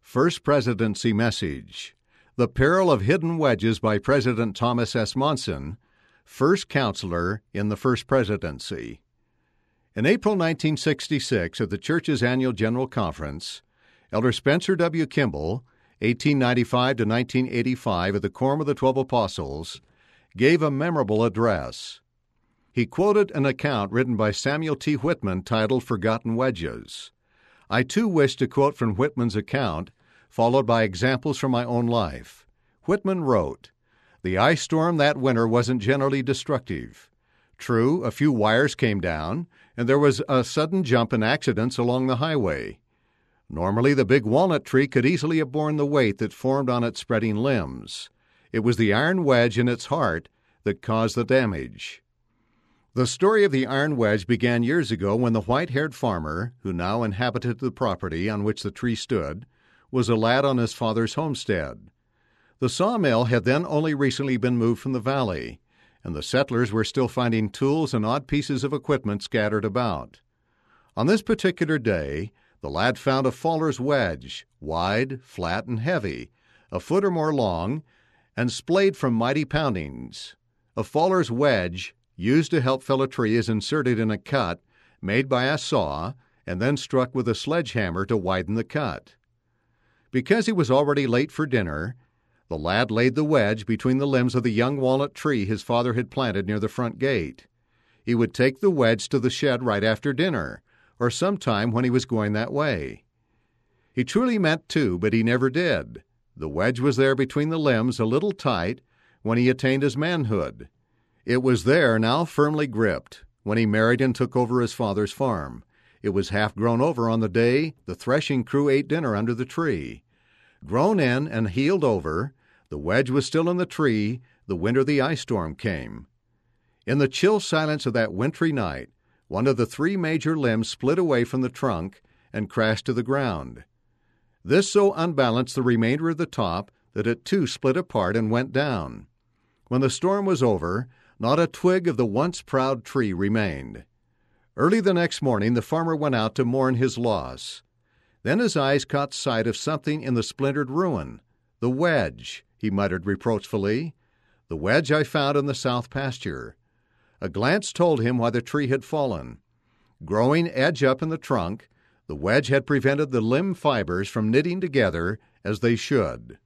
First Presidency Message. The Peril of Hidden Wedges by President Thomas S. Monson, first counselor in the First Presidency. In April 1966, at the Church's annual General Conference, Elder Spencer W. Kimball, 1895 to 1985, at the Quorum of the 12 Apostles, gave a memorable address. He quoted an account written by Samuel T. Whitman titled Forgotten Wedges. I, too, wish to quote from Whitman's account, followed by examples from my own life. Whitman wrote, "The ice storm that winter wasn't generally destructive. True, a few wires came down, and there was a sudden jump in accidents along the highway. Normally, the big walnut tree could easily have borne the weight that formed on its spreading limbs. It was the iron wedge in its heart that caused the damage." The story of the iron wedge began years ago when the white-haired farmer, who now inhabited the property on which the tree stood, was a lad on his father's homestead. The sawmill had then only recently been moved from the valley, and the settlers were still finding tools and odd pieces of equipment scattered about. On this particular day, the lad found a faller's wedge, wide, flat, and heavy, a foot or more long, and splayed from mighty poundings. A faller's wedge, used to help fell a tree, is inserted in a cut made by a saw and then struck with a sledgehammer to widen the cut. Because he was already late for dinner, the lad laid the wedge between the limbs of the young walnut tree his father had planted near the front gate. He would take the wedge to the shed right after dinner, or sometime when he was going that way. He truly meant to, but he never did. The wedge was there between the limbs, a little tight, when he attained his manhood. It was there, now firmly gripped, when he married and took over his father's farm. It was half grown over on the day the threshing crew ate dinner under the tree. Grown in and healed over, the wedge was still in the tree the winter the ice storm came. In the chill silence of that wintry night, one of the three major limbs split away from the trunk and crashed to the ground. This so unbalanced the remainder of the top that it too split apart and went down. When the storm was over, not a twig of the once proud tree remained. Early the next morning, the farmer went out to mourn his loss. Then his eyes caught sight of something in the splintered ruin. "The wedge," he muttered reproachfully. "The wedge I found in the south pasture." A glance told him why the tree had fallen. Growing edge up in the trunk, the wedge had prevented the limb fibers from knitting together as they should.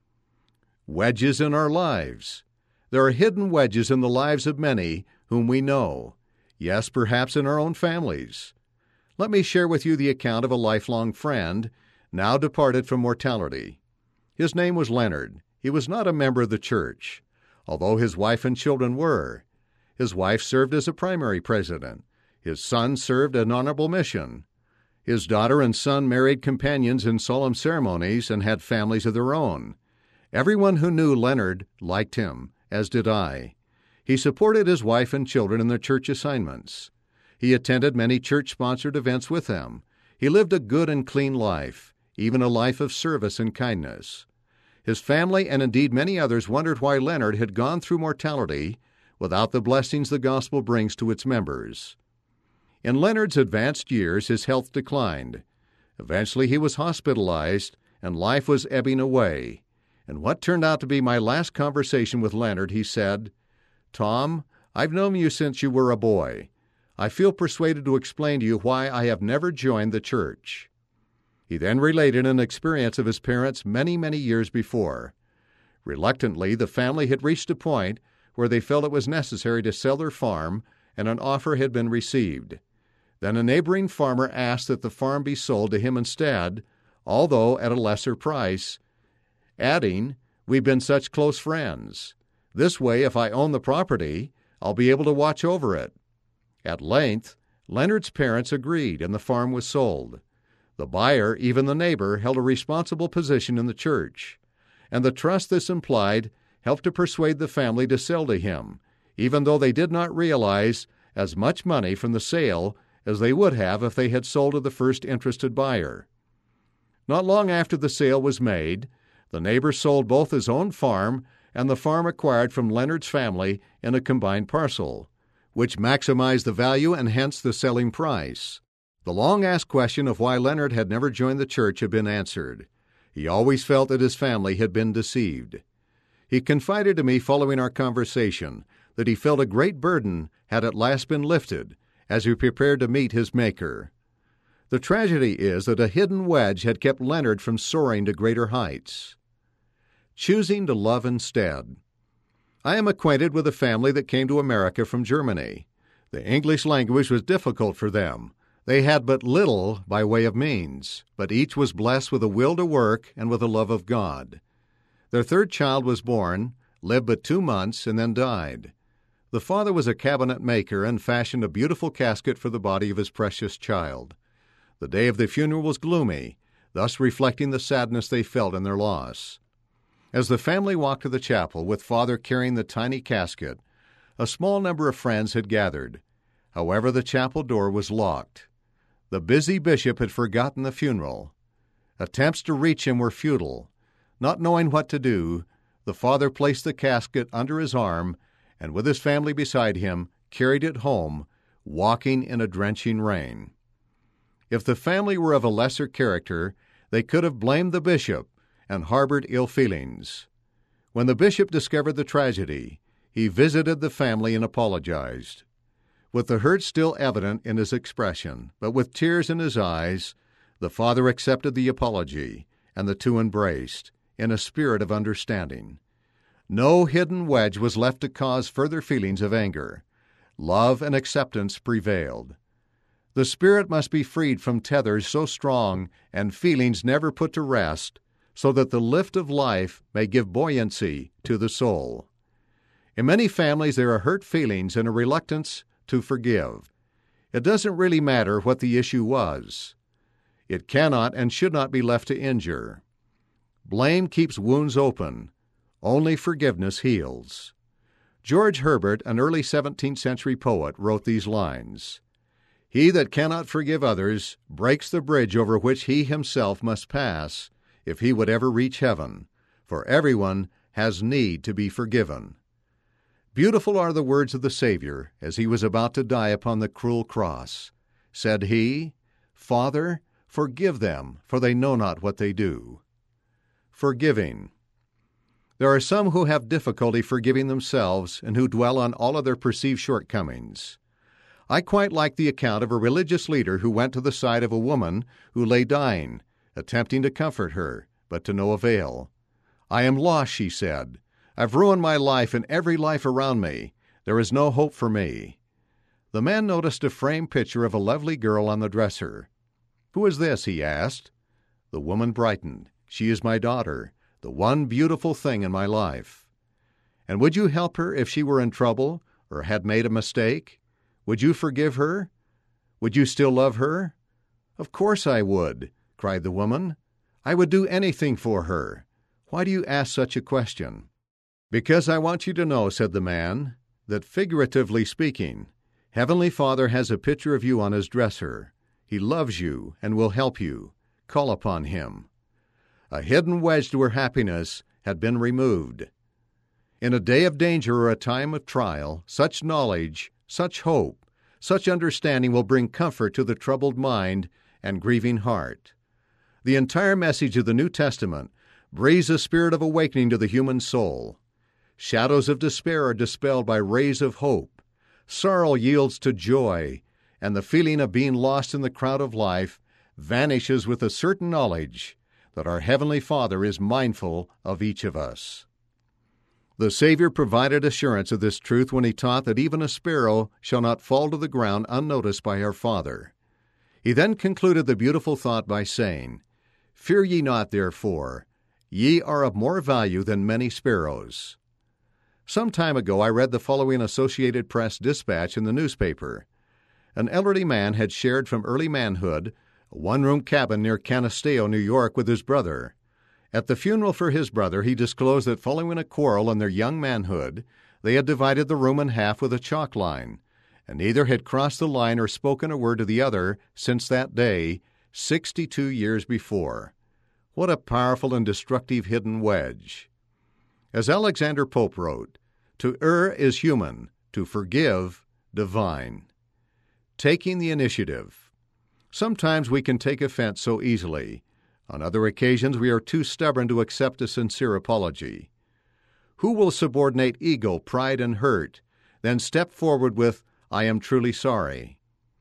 Wedges in our lives. There are hidden wedges in the lives of many whom we know. Yes, perhaps in our own families. Let me share with you the account of a lifelong friend, now departed from mortality. His name was Leonard. He was not a member of the church, although his wife and children were. His wife served as a primary president. His son served an honorable mission. His daughter and son married companions in solemn ceremonies and had families of their own. Everyone who knew Leonard liked him, as did I. He supported his wife and children in their church assignments. He attended many church-sponsored events with them. He lived a good and clean life, even a life of service and kindness. His family, and indeed many others, wondered why Leonard had gone through mortality without the blessings the gospel brings to its members. In Leonard's advanced years, his health declined. Eventually he was hospitalized, and life was ebbing away. In what turned out to be my last conversation with Leonard, he said, "Tom, I've known you since you were a boy. I feel persuaded to explain to you why I have never joined the church." He then related an experience of his parents many, many years before. Reluctantly, the family had reached a point where they felt it was necessary to sell their farm, and an offer had been received. Then a neighboring farmer asked that the farm be sold to him instead, although at a lesser price, adding, "We've been such close friends. This way, if I own the property, I'll be able to watch over it." At length, Leonard's parents agreed, and the farm was sold. The buyer, even the neighbor, held a responsible position in the church, and the trust this implied helped to persuade the family to sell to him, even though they did not realize as much money from the sale as they would have if they had sold to the first interested buyer. Not long after the sale was made, the neighbor sold both his own farm and the farm acquired from Leonard's family in a combined parcel, which maximized the value and hence the selling price. The long-asked question of why Leonard had never joined the church had been answered. He always felt that his family had been deceived. He confided to me following our conversation that he felt a great burden had at last been lifted as he prepared to meet his Maker. The tragedy is that a hidden wedge had kept Leonard from soaring to greater heights. Choosing to love instead. I am acquainted with a family that came to America from Germany. The English language was difficult for them. They had but little by way of means, but each was blessed with a will to work and with a love of God. Their third child was born, lived but 2 months, and then died. The father was a cabinet maker and fashioned a beautiful casket for the body of his precious child. The day of the funeral was gloomy, thus reflecting the sadness they felt in their loss. As the family walked to the chapel, with father carrying the tiny casket, a small number of friends had gathered. However, the chapel door was locked. The busy bishop had forgotten the funeral. Attempts to reach him were futile. Not knowing what to do, the father placed the casket under his arm and, with his family beside him, carried it home, walking in a drenching rain. If the family were of a lesser character, they could have blamed the bishop and harbored ill feelings. When the bishop discovered the tragedy, he visited the family and apologized. With the hurt still evident in his expression, but with tears in his eyes, the father accepted the apology, and the two embraced, in a spirit of understanding. No hidden wedge was left to cause further feelings of anger. Love and acceptance prevailed. The spirit must be freed from tethers so strong and feelings never put to rest, so that the lift of life may give buoyancy to the soul. In many families there are hurt feelings and a reluctance to forgive. It doesn't really matter what the issue was. It cannot and should not be left to injure. Blame keeps wounds open. Only forgiveness heals. George Herbert, an early 17th century poet, wrote these lines: "He that cannot forgive others breaks the bridge over which he himself must pass if he would ever reach heaven, for everyone has need to be forgiven." Beautiful are the words of the Savior as he was about to die upon the cruel cross. Said he, "Father, forgive them, for they know not what they do." Forgiving. There are some who have difficulty forgiving themselves and who dwell on all of their perceived shortcomings. I quite like the account of a religious leader who went to the side of a woman who lay dying, attempting to comfort her, but to no avail. "I am lost," she said. "I've ruined my life and every life around me. There is no hope for me." The man noticed a framed picture of a lovely girl on the dresser. "Who is this?" he asked. The woman brightened. "She is my daughter, the one beautiful thing in my life." "And would you help her if she were in trouble or had made a mistake? Would you forgive her? Would you still love her?" "Of course I would," cried the woman. "I would do anything for her. Why do you ask such a question?" "Because I want you to know," said the man, "that figuratively speaking, Heavenly Father has a picture of you on his dresser. He loves you and will help you. Call upon him." A hidden wedge to her happiness had been removed. In a day of danger or a time of trial, such knowledge, such hope, such understanding will bring comfort to the troubled mind and grieving heart. The entire message of the New Testament breathes a spirit of awakening to the human soul. Shadows of despair are dispelled by rays of hope. Sorrow yields to joy, and the feeling of being lost in the crowd of life vanishes with a certain knowledge that our Heavenly Father is mindful of each of us. The Savior provided assurance of this truth when he taught that even a sparrow shall not fall to the ground unnoticed by our Father. He then concluded the beautiful thought by saying, "Fear ye not, therefore. Ye are of more value than many sparrows." Some time ago I read the following Associated Press dispatch in the newspaper. An elderly man had shared from early manhood a one-room cabin near Canisteo, New York, with his brother. At the funeral for his brother, he disclosed that following a quarrel in their young manhood, they had divided the room in half with a chalk line, and neither had crossed the line or spoken a word to the other since that day, 62 years before. What a powerful and destructive hidden wedge. As Alexander Pope wrote, "To err is human, to forgive, divine." Taking the initiative. Sometimes we can take offense so easily. On other occasions, we are too stubborn to accept a sincere apology. Who will subordinate ego, pride, and hurt, then step forward with, "I am truly sorry"?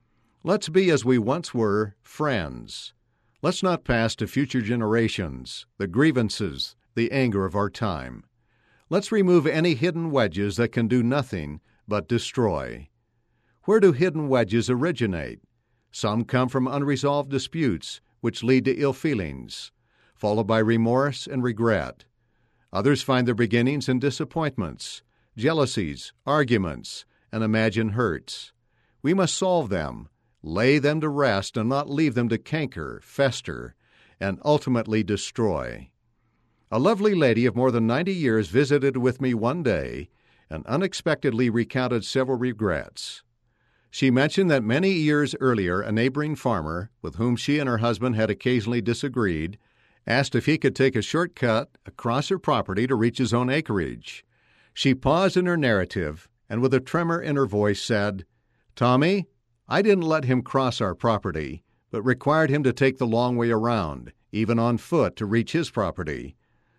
Let's be as we once were, friends. Let's not pass to future generations the grievances, the anger of our time. Let's remove any hidden wedges that can do nothing but destroy. Where do hidden wedges originate? Some come from unresolved disputes, which lead to ill feelings, followed by remorse and regret. Others find their beginnings in disappointments, jealousies, arguments, and imagined hurts. We must solve them, lay them to rest, and not leave them to canker, fester, and ultimately destroy. A lovely lady of more than 90 years visited with me one day and unexpectedly recounted several regrets. She mentioned that many years earlier a neighboring farmer, with whom she and her husband had occasionally disagreed, asked if he could take a shortcut across her property to reach his own acreage. She paused in her narrative and with a tremor in her voice said, "Tommy, I didn't let him cross our property, but required him to take the long way around, even on foot, to reach his property.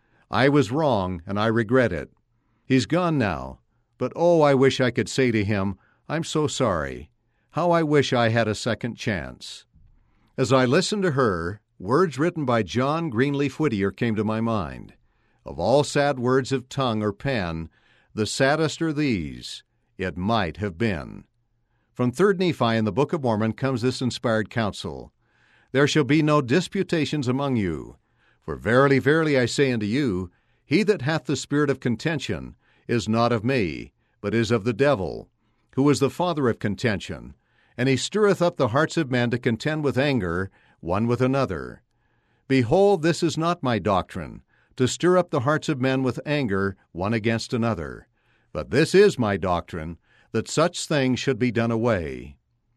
I was wrong, and I regret it. He's gone now, but oh, I wish I could say to him, 'I'm so sorry. How I wish I had a second chance.'" As I listened to her, words written by John Greenleaf Whittier came to my mind. Of all sad words of tongue or pen, the saddest are these, "It might have been." From 3 Nephi in the Book of Mormon comes this inspired counsel: "There shall be no disputations among you. For verily, verily, I say unto you, he that hath the spirit of contention is not of me, but is of the devil, who is the father of contention, and he stirreth up the hearts of men to contend with anger one with another. Behold, this is not my doctrine, to stir up the hearts of men with anger one against another. But this is my doctrine, that such things should be done away."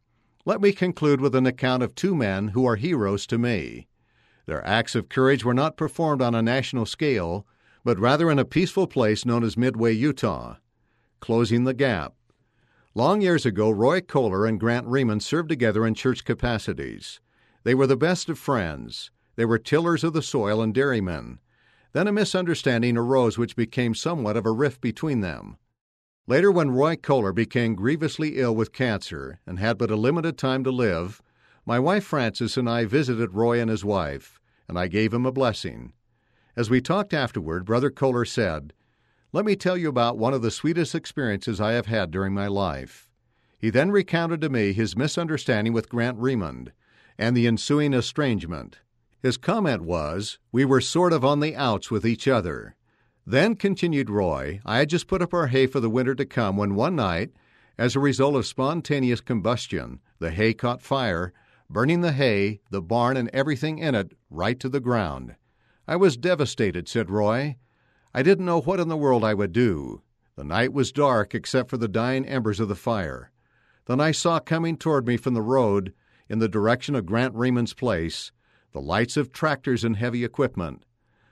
Let me conclude with an account of 2 men who are heroes to me. Their acts of courage were not performed on a national scale, but rather in a peaceful place known as Midway, Utah. Closing the gap. Long years ago, Roy Kohler and Grant Riemann served together in church capacities. They were the best of friends. They were tillers of the soil and dairymen. Then a misunderstanding arose which became somewhat of a rift between them. Later, when Roy Kohler became grievously ill with cancer and had but a limited time to live, my wife Frances and I visited Roy and his wife, and I gave him a blessing. As we talked afterward, Brother Kohler said, "Let me tell you about one of the sweetest experiences I have had during my life." He then recounted to me his misunderstanding with Grant Riemann and the ensuing estrangement. His comment was, "We were sort of on the outs with each other." Then, continued Roy, I had just put up our hay for the winter to come when one night, as a result of spontaneous combustion, the hay caught fire, burning the hay, the barn, and everything in it right to the ground. "I was devastated," said Roy. "I didn't know what in the world I would do. The night was dark except for the dying embers of the fire. Then I saw coming toward me from the road, in the direction of Grant Riemann's place, the lights of tractors and heavy equipment.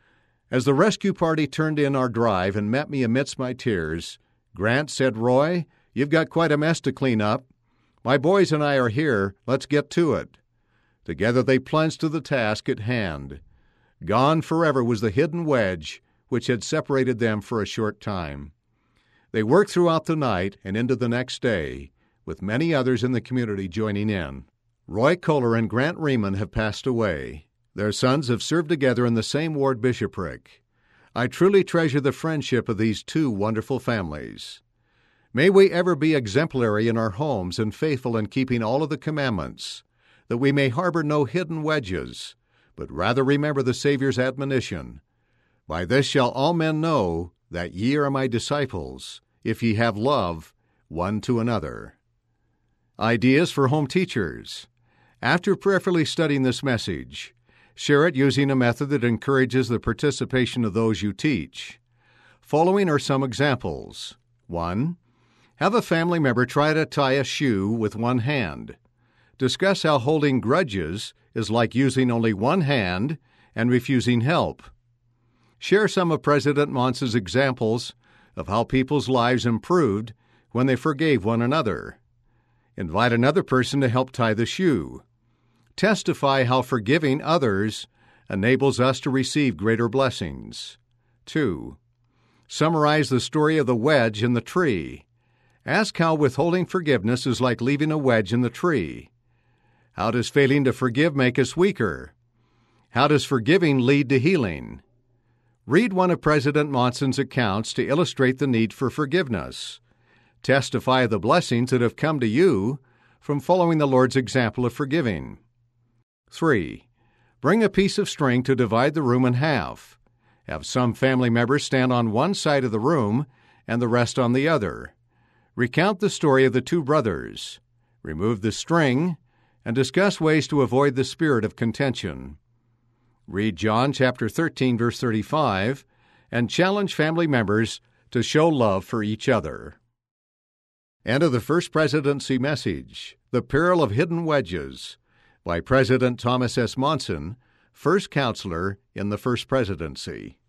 As the rescue party turned in our drive and met me amidst my tears, Grant said, 'Roy, you've got quite a mess to clean up. My boys and I are here. Let's get to it.' Together they plunged to the task at hand. Gone forever was the hidden wedge which had separated them for a short time. They worked throughout the night and into the next day, with many others in the community joining in. Roy Kohler and Grant Riemann have passed away. Their sons have served together in the same ward bishopric. I truly treasure the friendship of these 2 wonderful families. May we ever be exemplary in our homes and faithful in keeping all of the commandments, that we may harbor no hidden wedges, but rather remember the Savior's admonition, 'By this shall all men know that ye are my disciples, if ye have love one to another.'" Ideas for home teachers. After prayerfully studying this message, share it using a method that encourages the participation of those you teach. Following are some examples. 1. Have a family member try to tie a shoe with one hand. Discuss how holding grudges is like using only one hand and refusing help. Share some of President Monce's examples of how people's lives improved when they forgave one another. Invite another person to help tie the shoe. Testify how forgiving others enables us to receive greater blessings. 2. Summarize the story of the wedge in the tree. Ask how withholding forgiveness is like leaving a wedge in the tree. How does failing to forgive make us weaker? How does forgiving lead to healing? Read one of President Monson's accounts to illustrate the need for forgiveness. Testify of the blessings that have come to you from following the Lord's example of forgiving. 3. Bring a piece of string to divide the room in half. Have some family members stand on one side of the room and the rest on the other. Recount the story of the two brothers. Remove the string and discuss ways to avoid the spirit of contention. Read John chapter 13, verse 35, and challenge family members to show love for each other. End of the First Presidency Message, The Peril of Hidden Wedges, by President Thomas S. Monson, first counselor in the First Presidency.